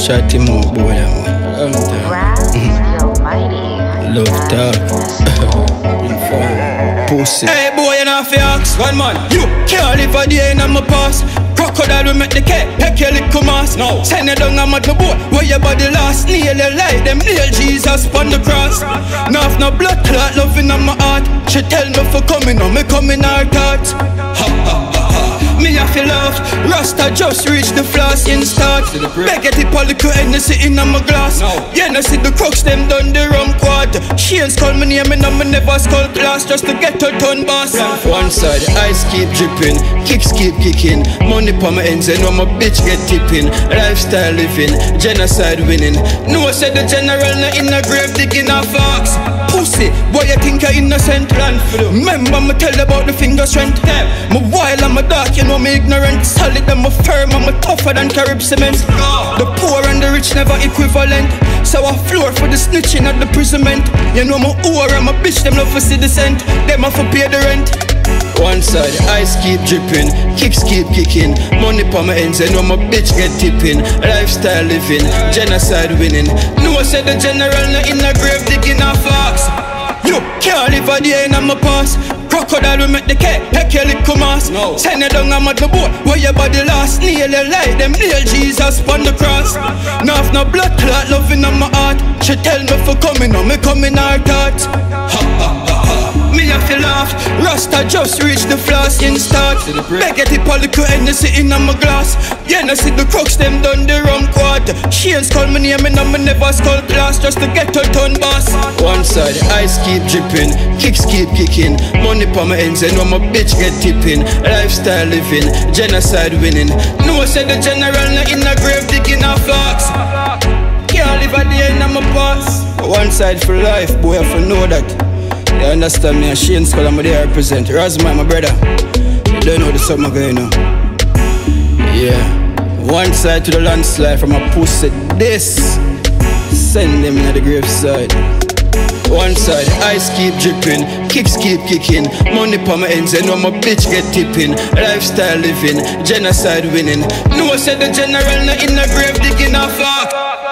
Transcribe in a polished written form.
Shut him out, boy, long time. Love talk. Pussy. Hey boy, you not fi ask. One man, you can't live a day in my past. Crocodile will make the cake, heck your little mask. No. Send it down, I'm at the boat, where your body last. Nail your light, them nail Jesus on the cross. Now have no blood clot, loving on my heart. She tell me for coming on, me coming her thoughts. Ha ha ha ha. Me have to laugh, Rasta just reach the floss in start. Beg it all the Hennessy in my glass. No. Yeah, no see the crooks, them done the rum quad. Shane's call me name and I'm never skull class. Just to get her ton boss. One side, ice keep dripping, kicks keep kicking. Money pa my ends and know my bitch get tipping. Lifestyle living, genocide winning. No, I said the general not in a grave digging a fox. Pussy, boy you think you're innocent. Remember me tell about the finger strength. Me wild and me dark, you know me ignorant. Solid and me firm and me tougher than Carib cement. The poor and the rich never equivalent. So I floor for the snitching at the imprisonment. You know my whore and my bitch, them love for see the cent. Them have to pay the rent. One side, ice keep dripping, kicks keep kicking. Money pa my ends, and know my bitch get tipping. Lifestyle living, genocide winning. No, I said the general not in a grave digging a fox. You can't live a day in my past. Crocodile will make the cake, heck your little mask. No. Send it down, I'm at the boat, where your body last. Nail your light, them nail Jesus on the cross. Now have no blood clot, loving on my heart. She tell me for coming on, me coming her thoughts. Ha ha ha ha. Me have to laugh, Rasta just reach the floss in start. Beg it all the Hennessy in my glass. Yeah, no see the crooks, them done the rum quad. Shane's call me name and I'm never skull class. Just to get her ton boss. One side, ice keep dripping, kicks keep kicking. Money pa my ends and know my bitch get tipping. Lifestyle living, genocide winning. No, I said the general not in a grave digging a fox. Can't live at the end of my past. One side for life, boy, I have to know that. You understand me, and Shane's call I'm there represent. Razma, my brother. You don't know the summer going on. Yeah. One side to the landslide from a pussy. This send them to the graveside. One side, ice keep dripping, kicks keep kicking. Money pa my ends and know my bitch get tipping. Lifestyle living, genocide winning. No, I said the general not in a grave digging a fuck.